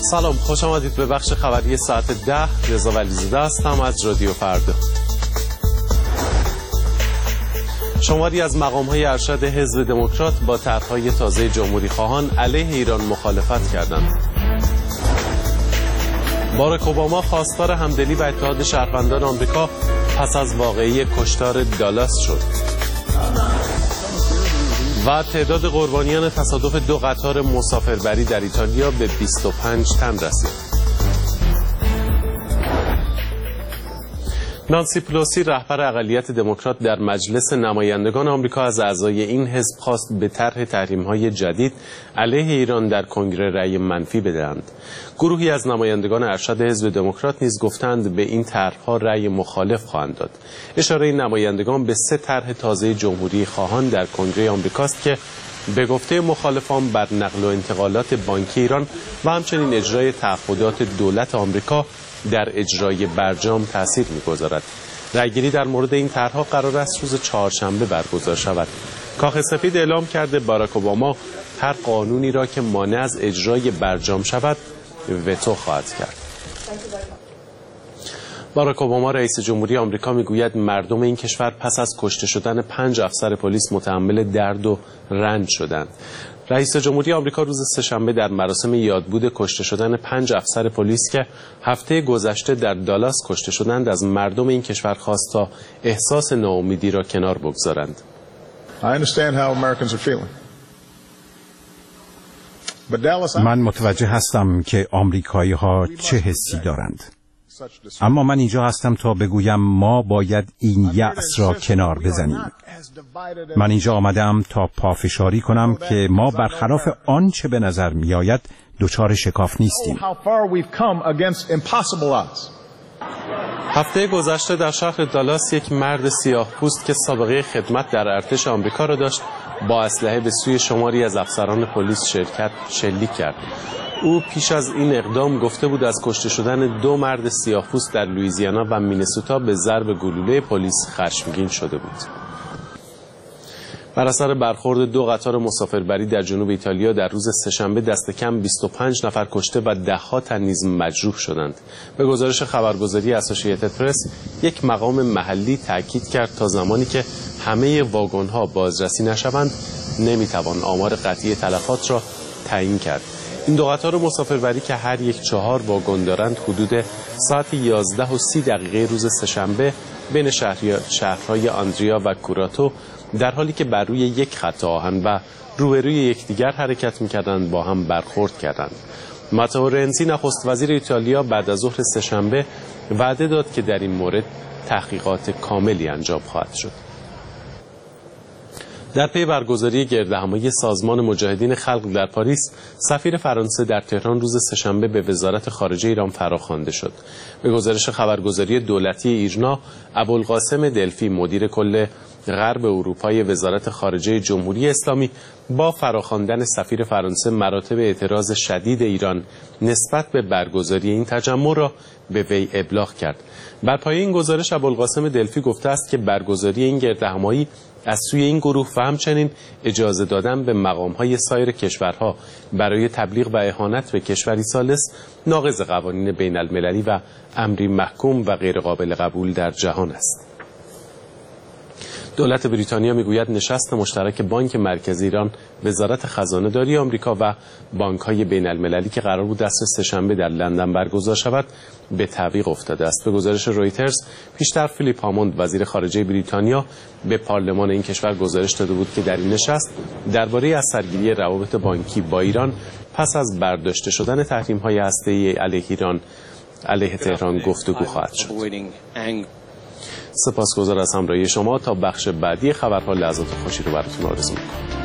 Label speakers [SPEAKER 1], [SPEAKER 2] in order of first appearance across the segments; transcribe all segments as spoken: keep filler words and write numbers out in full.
[SPEAKER 1] سلام، خوش آمدید به بخش خبری ساعت ده. رضا ولیزاده هستم از رادیو فردا. شماری از مقام‌های ارشد حزب دموکرات با طرح‌های تازه جمهوری خواهان علیه ایران مخالفت کردند. باراک اوباما خواستار همدلی و اتحاد شهروندان آمریکا پس از واقعه کشتار دالاس شد. و تعداد قربانیان تصادف دو قطار مسافربری در ایتالیا به بیست و پنج تن رسید. نانسی پلوسی رهبر اقلیت دموکرات در مجلس نمایندگان آمریکا از اعضای این حزب خواست به طرح تحریم‌های جدید علیه ایران در کنگره رأی منفی بدهند. گروهی از نمایندگان ارشد حزب دموکرات نیز گفتند به این طرح‌ها رأی مخالف خواهند داد. اشاره نمایندگان به سه طرح تازه جمهوری خواهان در کنگره آمریکاست که به گفته مخالفان بر نقل و انتقالات بانکی ایران و همچنین اجرای تعهدات دولت آمریکا در اجرای برجام تأثیر می‌گذارد. رأیگیری در مورد این طرح‌ها قرار است روز چهارشنبه برگزار شود. کاخ سفید اعلام کرده باراک اوباما هر قانونی را که مانع از اجرای برجام شود وتو خواهد کرد. باراک اوباما رئیس جمهوری آمریکا میگوید مردم این کشور پس از کشته شدن پنج افسر پلیس متحمل درد و رنج شدند. رئیس جمهوری آمریکا روز سه‌شنبه در مراسم یادبود کشته شدن پنج افسر پلیس که هفته گذشته در دالاس کشته شدند از مردم این کشور خواست تا احساس ناامیدی را کنار بگذارند.
[SPEAKER 2] من متوجه هستم که آمریکایی‌ها چه حسی دارند. اما من اینجا هستم تا بگویم ما باید این یأس را کنار بزنیم. من اینجا آمدم تا پافشاری کنم که ما برخلاف آنچه به نظر می آید دچار شکاف نیستیم.
[SPEAKER 1] هفته گذشته در شهر دالاس یک مرد سیاه‌پوست که سابقه خدمت در ارتش آمریکا را داشت با اسلحه به سوی شماری از افسران پلیس شرکت شلیک کرد. او پیش از این اقدام گفته بود از کشته شدن دو مرد سیاه‌پوست در لوئیزیانا و مینسوتا به ضرب گلوله پلیس خشمگین شده بود. بر اثر برخورد دو قطار مسافربری در جنوب ایتالیا در روز سه‌شنبه دست کم بیست و پنج نفر کشته و ده‌ها تن نیز مجروح شدند. به گزارش خبرگزاری اسوسییتد پرس، یک مقام محلی تاکید کرد تا زمانی که همه واگن‌ها بازرسی نشوند نمی‌توان آمار قطعی تلفات را تعیین کرد. این دو قطار مسافربری که هر یک چهار واگن دارند حدود ساعت یازده و سی دقیقه روز سه‌شنبه بین شهرهای آندریا و کوراتو در حالی که بر روی یک خط آهن و روبروی یکدیگر حرکت می‌کردند با هم برخورد کردند. ماتئو رنزی نخست وزیر ایتالیا بعد از ظهر سه‌شنبه وعده داد که در این مورد تحقیقات کاملی انجام خواهد شد. در پی برگزاری گردهمایی سازمان مجاهدین خلق در پاریس، سفیر فرانسه در تهران روز سه‌شنبه به وزارت خارجه ایران فراخوانده شد. به گزارش خبرگزاری دولتی ایرنا، ابوالقاسم دلفی مدیر کل غرب اروپای وزارت خارجه جمهوری اسلامی با فراخواندن سفیر فرانسه مراتب اعتراض شدید ایران نسبت به برگزاری این تجمع را به وی ابلاغ کرد. بر پایه این گزارش ابوالقاسم دلفی گفته است که برگزاری این گردهمایی از سوی این گروه و همچنین اجازه دادن به مقام‌های سایر کشورها برای تبلیغ و اهانت به کشوری ثالث ناقض قوانین بین المللی و امری محکوم و غیر قابل قبول در جهان است. دولت بریتانیا میگوید نشست مشترک بانک مرکزی ایران، وزارت خزانه داری آمریکا و بانک‌های بین المللی که قرار بود دست سه‌شنبه در لندن برگزار شود به تعویق افتاده است. به گزارش رویترز، پیشتر فیلیپ هاموند وزیر خارجه بریتانیا به پارلمان این کشور گزارش داده بود که در این نشست درباره اثرگیری روابط بانکی با ایران پس از برداشته شدن تحریم‌های هسته‌ای علیه ایران علیه تهران گفتگو خواهد شد. سپاسگزار از همراهی شما. تا بخش بعدی خبرها لحظات خوشی رو براتون آرزو می‌کنم.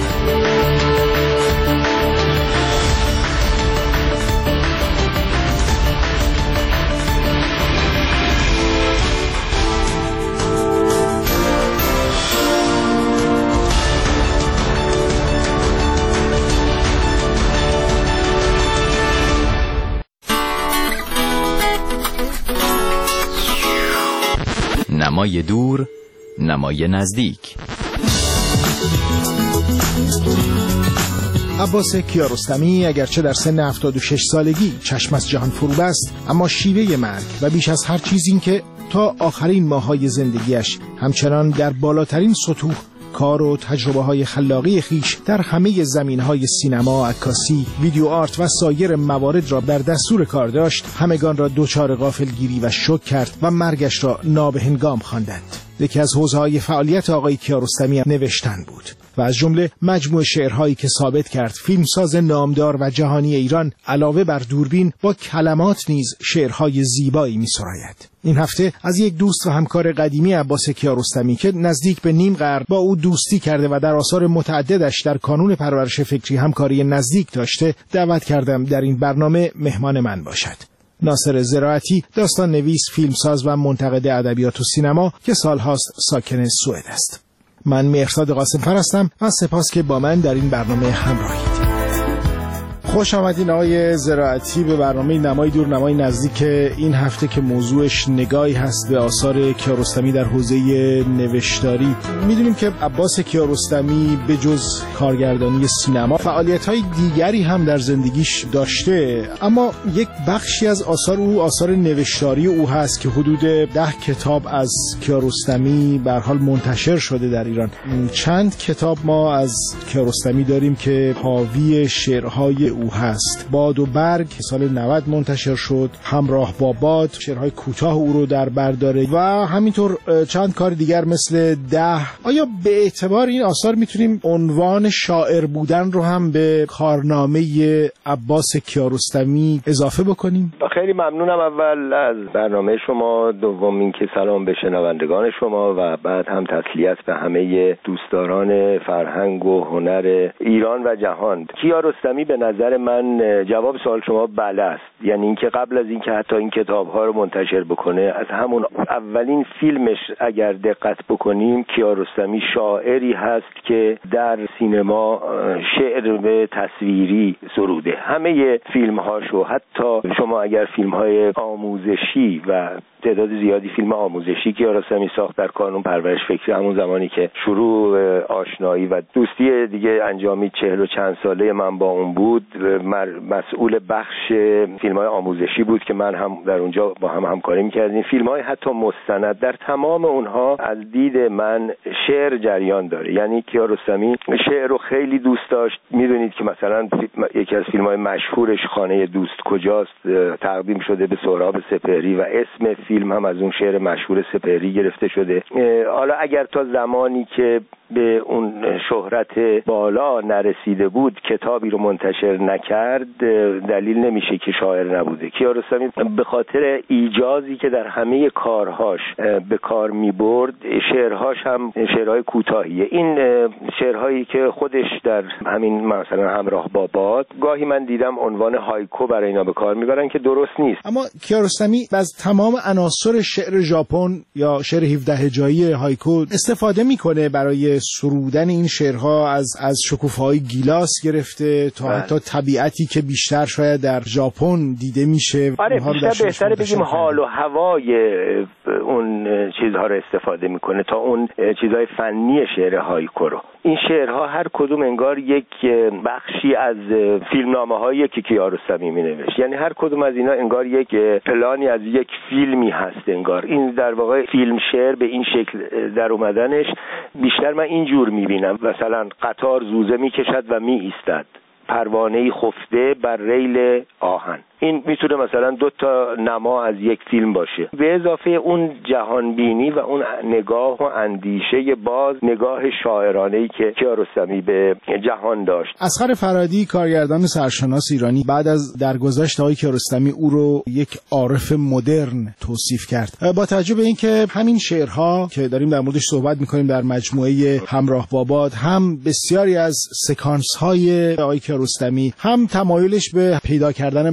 [SPEAKER 3] نمای دور، نمای نزدیک.
[SPEAKER 4] عباس کیارستمی اگرچه در سن هفتاد و شش سالگی چشم از جهان فرو بست، اما شیوه مرگ و بیش از هر چیز این که تا آخرین ماه‌های زندگیش همچنان در بالاترین سطوح کار و تجربه های خلاقی خیش در همه زمینهای سینما، عکاسی، ویدیو آرت و سایر موارد را در دستور کار داشت، همگان را دوچار غافلگیری و شوک کرد و مرگش را نابهنگام خواندند. یکی از حوزه‌های فعالیت آقای کیارستمی نوشتن بود و از جمله مجموع شعرهایی که ثابت کرد فیلمساز نامدار و جهانی ایران علاوه بر دوربین با کلمات نیز شعرهای زیبایی می‌سراید. این هفته از یک دوست و همکار قدیمی عباس کیارستمی که نزدیک به نیم قرن با او دوستی کرده و در آثار متعددش در کانون پرورش فکری همکاری نزدیک داشته دعوت کردم در این برنامه مهمان من باشد. ناصر زراعتی، داستان نویس، فیلمساز و منتقد ادبیات و سینما که سالهاست ساکن سوئد است. من مهرزاد قاسم‌فر هستم و سپاس که با من در این برنامه همراهید. خوش آمدین آقای زراعتی به برنامه نمای دور نمای نزدیک این هفته که موضوعش نگاهی هست به آثار کیارستمی در حوزه نوشتاری. میدونیم که عباس کیارستمی به جز کارگردانی سینما فعالیت‌های دیگری هم در زندگیش داشته، اما یک بخشی از آثار او آثار نوشتاری او هست که حدود ده کتاب از کیارستمی به هر حال منتشر شده در ایران. چند کتاب ما از کیارستمی داریم که حاوی شعرهای او هست. باد و برگ که سال نود منتشر شد، همراه با باد شعرهای کوتاه او رو در بر داره و همینطور چند کار دیگر مثل ده. آیا به اعتبار این آثار میتونیم عنوان شاعر بودن رو هم به کارنامه عباس کیارستمی اضافه بکنیم؟
[SPEAKER 5] خیلی ممنونم اول از برنامه شما، دوم این که سلام به شنوندگان شما و بعد هم تسلیت به همه دوستداران فرهنگ و هنر ایران و جهان. کیارستمی به نظر من جواب سوال شما بله است، یعنی اینکه قبل از اینکه حتی این کتاب‌ها رو منتشر بکنه، از همون اولین فیلمش اگر دقت بکنیم، کیارستمی شاعری هست که در سینما شعر به تصویری سروده. همه فیلم‌هاشو، حتی شما اگر فیلم‌های آموزشی و تعداد زیادی فیلم آموزشی کیارستمی ساخت در کانون پرورش فکری، همون زمانی که شروع آشنایی و دوستی دیگه انجامید، چهل و چند ساله من با اون بود، مسئول بخش فیلم‌های آموزشی بود که من هم در اونجا با هم همکاری می‌کردیم. فیلم‌های حتی مستند، در تمام اونها از دید من شعر جریان داره. یعنی کیارستمی شعر رو خیلی دوست داشت. میدونید که مثلا یکی از فیلم‌های مشهورش خانه دوست کجاست تقدیم شده به سهراب سپهری و اسم فیلم هم از اون شعر مشهور سپهری گرفته شده. حالا اگر تا زمانی که به اون شهرت بالا نرسیده بود کتابی رو منتشر نکرد، دلیل نمیشه که شاعر نبوده. کیارستمی به خاطر ایجازی که در همه کارهاش به کار میبرد، شعرهاش هم شعرهای کوتاهیه. این شعرهایی که خودش در همین مثلا همراه با باد، گاهی من دیدم عنوان هایکو برای اینا به کار میبرن که درست نیست.
[SPEAKER 4] اما کیارستمی از تمام عناصر شعر ژاپن یا شعر هفده هجایی هایکو استفاده میکنه برای سرودن این شعرها، از از شکوفه‌های گیلاس گرفته تا حتی طبیعتی که بیشتر شاید در ژاپن دیده میشه.
[SPEAKER 5] آره، بیشتر بهتره بگیم حال و هوای اون چیزها رو استفاده میکنه تا اون چیزهای فنی شعر هایکو رو. این شعرها هر کدوم انگار یک بخشی از فیلمنامه‌هایی که کیارستمی می‌نوشت، یعنی هر کدوم از اینا انگار یک پلانی از یک فیلمی هست. انگار این در واقع فیلم شعر به این شکل در اومدنش بیشتر من اینجور می‌بینم. مثلا قطار زوزه می‌کشد و می‌ایستد، پروانه‌ای خفته بر ریل آهن. این میتونه مثلا دو تا نما از یک فیلم باشه، به اضافه اون جهانبینی و اون نگاه و اندیشه باز، نگاه شاعرانه‌ای که کیارستمی به جهان داشت.
[SPEAKER 4] اصغر فرهادی، کارگردان سرشناس ایرانی، بعد از درگذشت آقای کیارستمی او رو یک عارف مدرن توصیف کرد. با توجه به اینکه همین شعرها که داریم در موردش صحبت می‌کنیم در مجموعه همراه با باد، هم بسیاری از سکانس‌های آقای کیارستمی، هم تمایلش به پیدا کردن مفهوم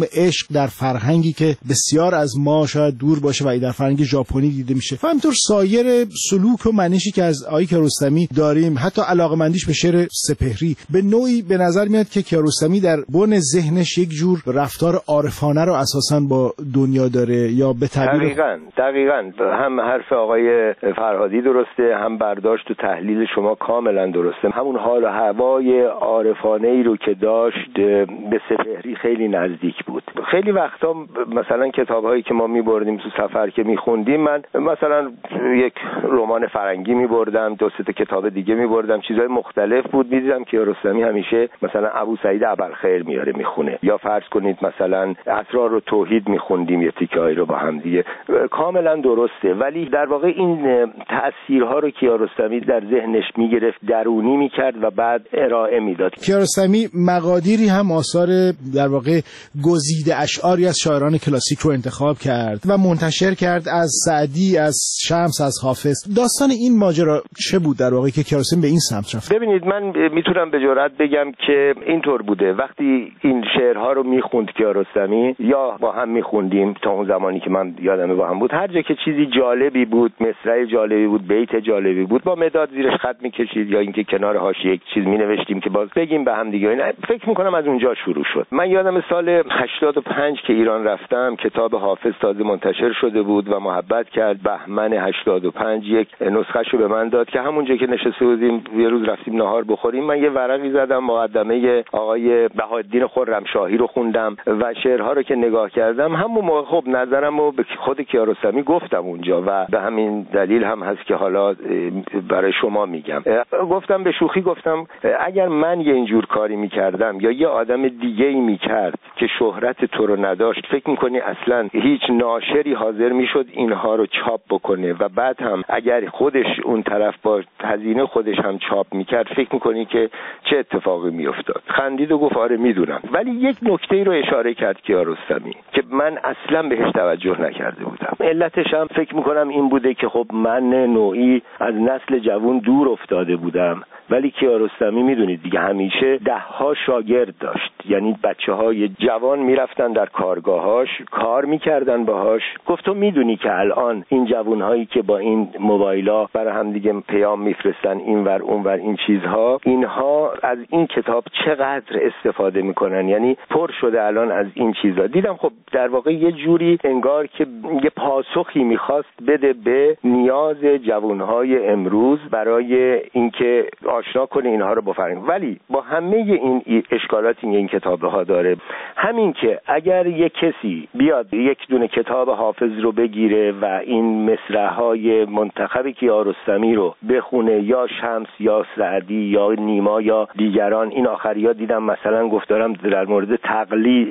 [SPEAKER 4] عشق در فرهنگی که بسیار از ما شاید دور باشه و در فرهنگ ژاپنی دیده میشه و همینطور سایر سلوک و منشی که از آقای کیارستمی داریم، حتی علاقمندیش به شعر سپهری، به نوعی به نظر میاد که کیارستمی در بن ذهنش یک جور رفتار عارفانه رو اساساً با دنیا داره. یا به تعبیر
[SPEAKER 5] دقیقاً دقیقاً هم حرف آقای فرهادی درسته، هم برداشت و تحلیل شما کاملا درسته. همون حال و هوای عارفانه ای رو که داشت به سپهری خیلی نزدیک بود. خیلی وقتا مثلا کتاب‌هایی که ما می‌بردیم تو سفر که می‌خوندیم، من مثلا یک رمان فرنگی می‌بردم، دو سه تا کتاب دیگه می‌بردم، چیزهای مختلف بود، می‌دیدم که کیارستمی همیشه مثلا ابو سعید ابوالخیر میاره میخونه، یا فرض کنید مثلا اسرار و توحید می‌خوندیم یه تیکه‌ای رو با هم دیگه. کاملا درسته، ولی در واقع این تأثیرها رو کیارستمی در ذهنش می‌گرفت، درونی می‌کرد و بعد ارائه میداد.
[SPEAKER 4] کیارستمی مقادیری هم آثار در واقع گزیده اشعاری از شاعران کلاسیک رو انتخاب کرد و منتشر کرد، از سعدی، از شمس، از حافظ. داستان این ماجرا چه بود در واقع که کیارستمی به این سمت رفت؟
[SPEAKER 5] ببینید، من میتونم به جرئت بگم که اینطور بوده. وقتی این شعرها رو میخوند کیارستمی، یا با هم میخوندیم تا اون زمانی که من یادمه با هم بود، هر جا که چیزی جالبی بود، مصرع جالبی بود، بیت جالبی بود، با مداد زیرش خط میکشید یا اینکه کنار حاشیه یک چیز مینوشتیم که باز بگیم به هم دیگه. این فکر میکنم از اونجا شروع شد. من یادم سال هشتاد و پنج که ایران رفتم، کتاب حافظ تازه منتشر شده بود و محبت کرد بهمن هشتاد و پنج یک نسخه‌شو به من داد که همونجا که نشسته بودیم یه روز رفتیم نهار بخوریم، من یه ورقی زدم، مقدمه آقای بهاءالدین خرمشاهی رو خوندم و شعرها رو که نگاه کردم، همون موقع خب نظرمو به خود کیارستمی گفتم اونجا و به همین دلیل هم هست که حالا برای شما میگم. گفتم به شوخی، گفتم اگر من یه اینجور کاری میکردم یا یه آدم دیگه ای میکرد که شهرت تو رو نداشت، فکر میکنی اصلا هیچ ناشری حاضر میشد اینها رو چاپ بکنه؟ و بعد هم اگر خودش اون طرف با هزینه خودش هم چاپ میکرد، فکر میکنی که چه اتفاقی میافتاد؟ خندید و گفت آره میدونم. ولی یک نکته رو اشاره کرد کیارستمی که من اصلا بهش توجه نکرده بودم. علتش هم فکر میکنم این بوده که خب من نوعی از نسل جوان دور افتاده بودم، ولی کیارستمی میدونید دیگه همیشه ده ها شاگرد داشت، یعنی بچه های جوان میرفتن در کارگاهاش، کار میکردن باهاش. گفت تو میدونی که الان این جوان هایی که با این موبایلا برای هم دیگه پیام میفرستن اینور اونور این چیزها، اینها از این کتاب چقدر استفاده میکنن؟ یعنی پر شده الان از این چیزها. دیدم خب در واقع یه جوری انگار که یه پاسخی میخواست بده به نیاز جوان های امروز برای اینکه آشنا کنه اینها رو با فرهنگ. ولی با همه این اشکالاتی این کتابه ها داره، همین که اگر یک کسی بیاد یک دونه کتاب حافظ رو بگیره و این مصرع های منتخب کیارستمی رو بخونه، یا شمس یا سعدی یا نیما یا دیگران، این آخریا دیدم مثلا گفت دارم در مورد تقلید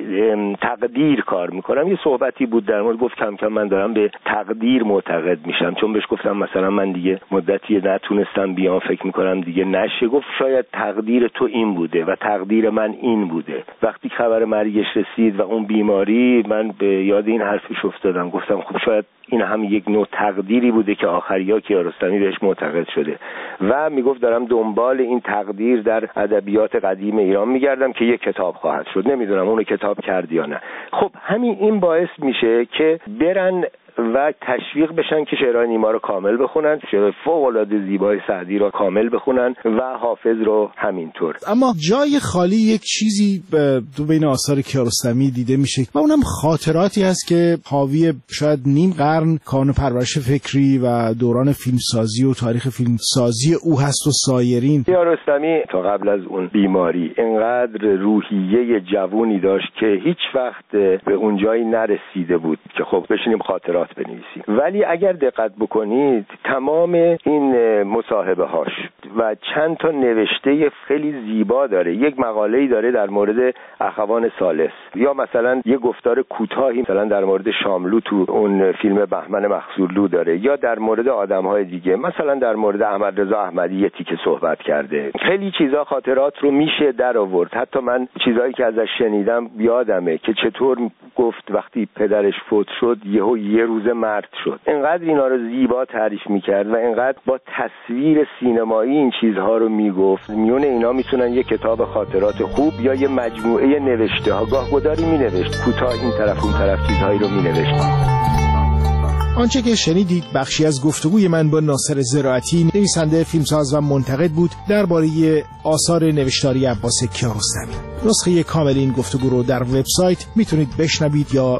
[SPEAKER 5] تقدیر کار میکنم، یه صحبتی بود در مورد، گفت کم کم من دارم به تقدیر معتقد میشم، چون بهش گفتم مثلا من دیگه مدتی نتونستم بیام، فکر میکنم دیگه نشه. گفت شاید تقدیر تو این بوده و تقدیر من این بوده. وقتی خبر مرگش رسید و اون بیماری، من به یاد این حرفش افتادم، گفتم خب شاید این هم یک نوع تقدیری بوده که آخریا کیارستمی بهش معتقد شده. و میگفت دارم دنبال این تقدیر در ادبیات قدیم ایران میگردم که یک کتاب خواهد شد، نمیدونم اونو کتاب کرد یا نه. خب همین این باعث میشه که برن و تشویق بشن که شعرهای نیما رو کامل بخونن، شعر فوق‌العاده زیبای سعدی رو کامل بخونن و حافظ رو همینطور.
[SPEAKER 4] اما جای خالی یک چیزی تو بین آثار کیارستمی دیده میشه و اونم خاطراتی هست که حاوی شاید نیم قرن کانون پرورش فکری و دوران فیلمسازی و تاریخ فیلمسازی او هست و سایرین.
[SPEAKER 5] کیارستمی تا قبل از اون بیماری اینقدر روحیه جوونی داشت که هیچ وقت به اون جایی نرسیده بود که خب بشینیم خاطرات بنویسیم. ولی اگر دقت بکنید تمام این مصاحبه هاش و چند تا نوشته خیلی زیبا داره. یک مقاله‌ای داره در مورد اخوان ثالث، یا مثلا یه گفتار کوتاهی مثلا در مورد شاملو تو اون فیلم بهمن مقصورلو داره، یا در مورد آدم‌های دیگه، مثلا در مورد احمد رضا احمدی یه تیکه صحبت کرده. خیلی چیزا خاطرات رو میشه در آورد. حتی من چیزایی که ازش شنیدم یادمه که چطور گفت وقتی پدرش فوت شد یهو یه روز روزه مرد شد. انقدر اینا رو زیبا تعریف میکرد و انقدر با تصویر سینمایی این چیزها رو میگفت. میون اینا میتونن یه کتاب خاطرات خوب یا یه مجموعه نوشته ها گاه گداری مینوشت، کوتاه این طرف اون طرف چیزهایی رو مینوشت.
[SPEAKER 4] آنچه که شنیدید بخشی از گفتگوی من با ناصر زراعتی، نویسنده، فیلمساز و منتقد بود درباره آثار نوشتاری عباس کیارستمی. نسخه کامل این گفتگو رو در وبسایت میتونید بشنوید یا